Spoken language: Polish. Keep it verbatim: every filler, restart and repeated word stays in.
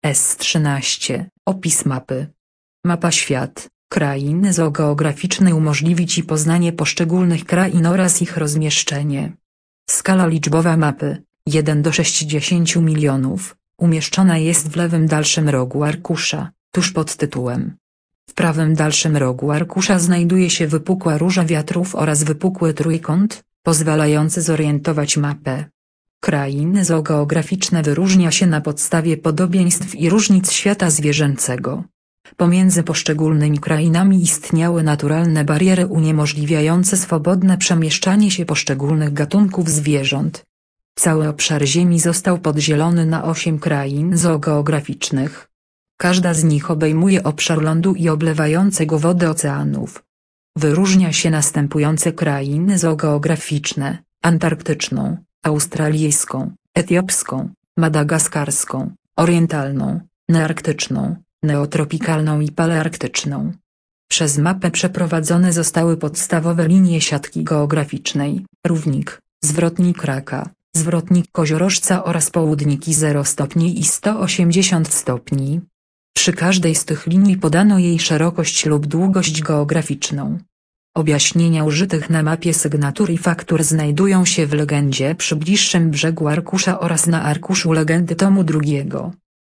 S trzynaście. Opis mapy. Mapa świat, krain zoogeograficzny umożliwi Ci poznanie poszczególnych krain oraz ich rozmieszczenie. Skala liczbowa mapy, jeden do sześćdziesięciu milionów, umieszczona jest w lewym dalszym rogu arkusza, tuż pod tytułem. W prawym dalszym rogu arkusza znajduje się wypukła róża wiatrów oraz wypukły trójkąt, pozwalający zorientować mapę. Krainy zoogeograficzne wyróżnia się na podstawie podobieństw i różnic świata zwierzęcego. Pomiędzy poszczególnymi krainami istniały naturalne bariery uniemożliwiające swobodne przemieszczanie się poszczególnych gatunków zwierząt. Cały obszar Ziemi został podzielony na osiem krain zoogeograficznych. Każda z nich obejmuje obszar lądu i oblewające go wody oceanów. Wyróżnia się następujące krainy zoogeograficzne: antarktyczną, australijską, etiopską, madagaskarską, orientalną, nearktyczną, neotropikalną i palearktyczną. Przez mapę przeprowadzone zostały podstawowe linie siatki geograficznej: równik, zwrotnik Raka, zwrotnik Koziorożca oraz południki zero stopni i sto osiemdziesiąt stopni. Przy każdej z tych linii podano jej szerokość lub długość geograficzną. Objaśnienia użytych na mapie sygnatur i faktur znajdują się w legendzie przy bliższym brzegu arkusza oraz na arkuszu legendy tomu drugiego.